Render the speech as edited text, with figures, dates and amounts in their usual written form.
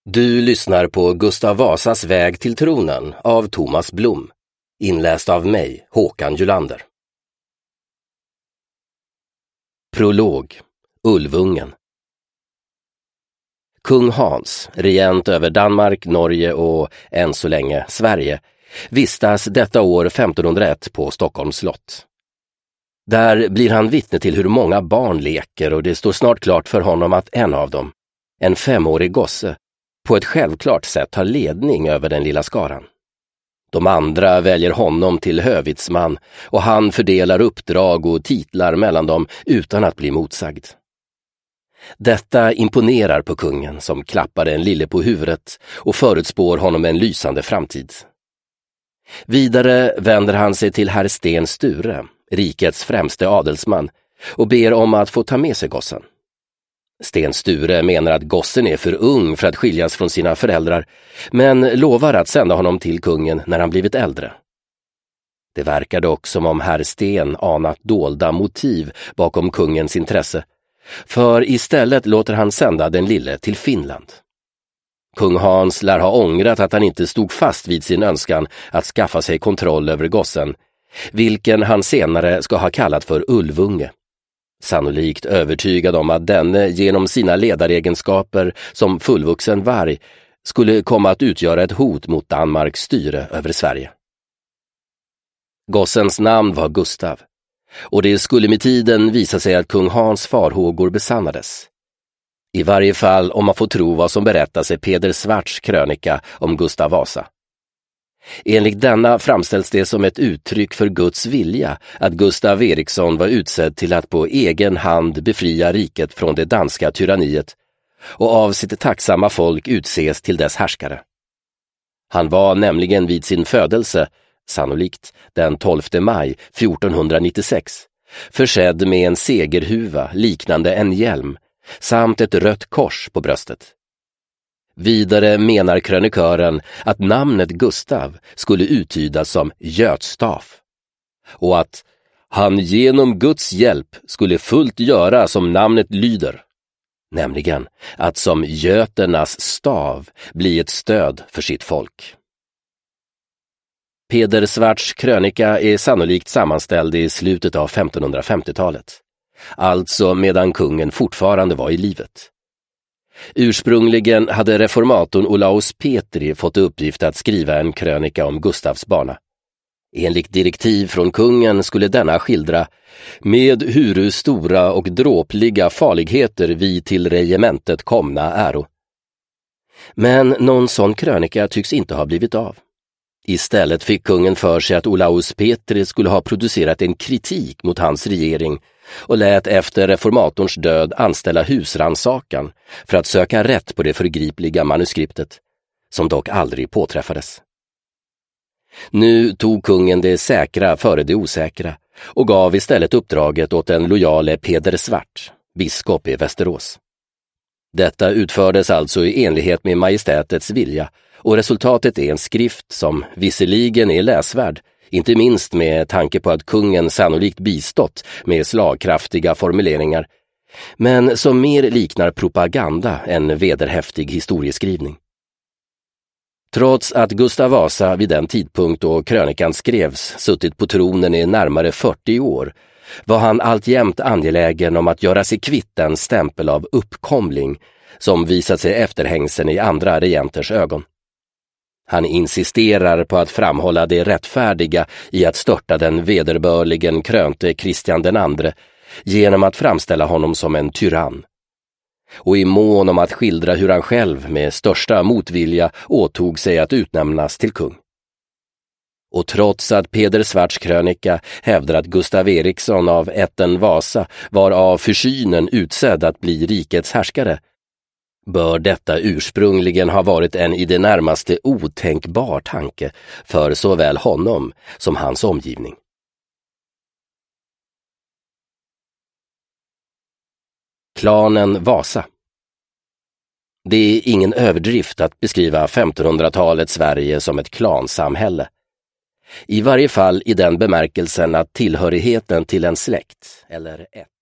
Du lyssnar på Gustav Vasas väg till tronen av Thomas Blom, inläst av mig, Håkan Julander. Prolog, Ulvungen. Kung Hans, regent över Danmark, Norge och än så länge Sverige, vistas detta år 1501 på Stockholms slott. Där blir han vittne till hur många barn leker och det står snart klart för honom att en av dem, en 5-årig gosse, på ett självklart sätt har ledning över den lilla skaran. De andra väljer honom till hövitsman och han fördelar uppdrag och titlar mellan dem utan att bli motsagd. Detta imponerar på kungen som klappar den lille på huvudet och förutspår honom en lysande framtid. Vidare vänder han sig till herr Sten Sture, rikets främste adelsman, och ber om att få ta med sig gossen. Sten Sture menar att gossen är för ung för att skiljas från sina föräldrar, men lovar att sända honom till kungen när han blivit äldre. Det verkar dock som om herr Sten anat dolda motiv bakom kungens intresse, för istället låter han sända den lille till Finland. Kung Hans lär ha ångrat att han inte stod fast vid sin önskan att skaffa sig kontroll över gossen, vilken han senare ska ha kallat för Ulvunge. Sannolikt övertygad om att denne genom sina ledaregenskaper som fullvuxen varg skulle komma att utgöra ett hot mot Danmarks styre över Sverige. Gossens namn var Gustav, och det skulle med tiden visa sig att kung Hans farhågor besannades. I varje fall om man får tro vad som berättas i Peder Svarts krönika om Gustav Vasa. Enligt denna framställs det som ett uttryck för Guds vilja att Gustav Eriksson var utsedd till att på egen hand befria riket från det danska tyranniet och av sitt tacksamma folk utses till dess härskare. Han var nämligen vid sin födelse, sannolikt den 12 maj 1496, försedd med en segerhuva liknande en hjälm samt ett rött kors på bröstet. Vidare menar krönikören att namnet Gustav skulle uttydas som götstaff och att han genom Guds hjälp skulle fullt göra som namnet lyder, nämligen att som göternas stav bli ett stöd för sitt folk. Peder Svarts krönika är sannolikt sammanställd i slutet av 1550-talet, alltså medan kungen fortfarande var i livet. Ursprungligen hade reformatorn Olaus Petri fått uppgift att skriva en krönika om Gustavs bana. Enligt direktiv från kungen skulle denna skildra med huru stora och dråpliga farligheter vi till regementet komna äro. Men någon sån krönika tycks inte ha blivit av. Istället fick kungen för sig att Olaus Petri skulle ha producerat en kritik mot hans regering och lät efter reformatorns död anställa husrannsakan för att söka rätt på det förgripliga manuskriptet, som dock aldrig påträffades. Nu tog kungen det säkra före det osäkra och gav istället uppdraget åt den lojale Peder Svart, biskop i Västerås. Detta utfördes alltså i enlighet med majestätets vilja och resultatet är en skrift som visserligen är läsvärd, inte minst med tanke på att kungen sannolikt bistått med slagkraftiga formuleringar, men som mer liknar propaganda än vederhäftig historieskrivning. Trots att Gustav Vasa vid den tidpunkt då krönikan skrevs suttit på tronen i närmare 40 år, var han alltjämt angelägen om att göra sig kvitt den stämpel av uppkomling som visat sig efterhängsen i andra regenters ögon. Han insisterar på att framhålla det rättfärdiga i att störta den vederbörligen krönte Kristian den andre genom att framställa honom som en tyrann. Och i mån om att skildra hur han själv med största motvilja åtog sig att utnämnas till kung. Och trots att Peder Svarts krönika hävdar att Gustav Eriksson av ätten Vasa var av försynen utsedd att bli rikets härskare, bör detta ursprungligen ha varit en i det närmaste otänkbar tanke för såväl honom som hans omgivning. Klanen Vasa. Det är ingen överdrift att beskriva 1500-talets Sverige som ett klansamhälle. I varje fall i den bemärkelsen att tillhörigheten till en släkt eller ett